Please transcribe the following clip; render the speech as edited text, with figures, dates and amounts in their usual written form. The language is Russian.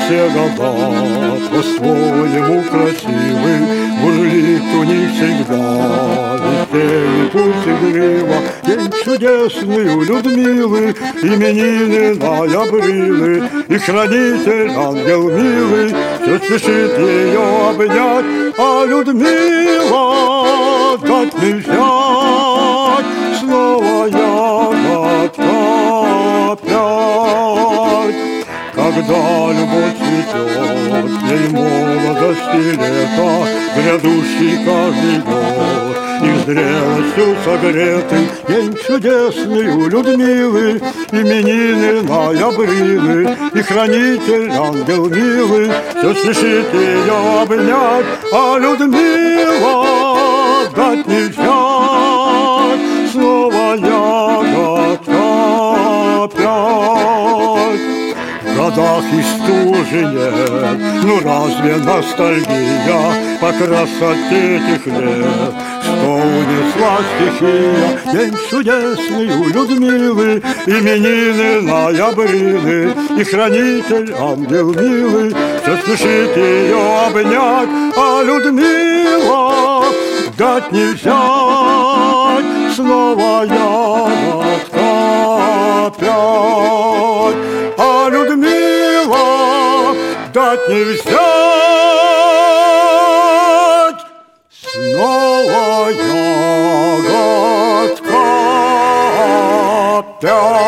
все года по-своему красивы, мужик у них всегда веселье, пусть игриво. День чудесный у Людмилы, именины ноябрины, и хранитель, ангел милый, все спешит ее обнять, а Людмила дать не взять, снова ягодка опять. Когда любовь цветет, ей молодости лета, грядущий каждый год, их зрелостью согретый, день чудесный у Людмилы, именины ноябрины, и хранитель, ангел милый, все спешит ее обнять, а Людмила дать не взять, снова ягодка опять. В годах и стужи нет, ну разве ностальгия по красоте этих лет, что унесла стихия? День чудесный у Людмилы, именины ноябрины, и хранитель, ангел милый, все спешит ее обнять, а Людмила дать не взять, снова ягодка опять. А Людмила дать не взять, снова ягодка опять.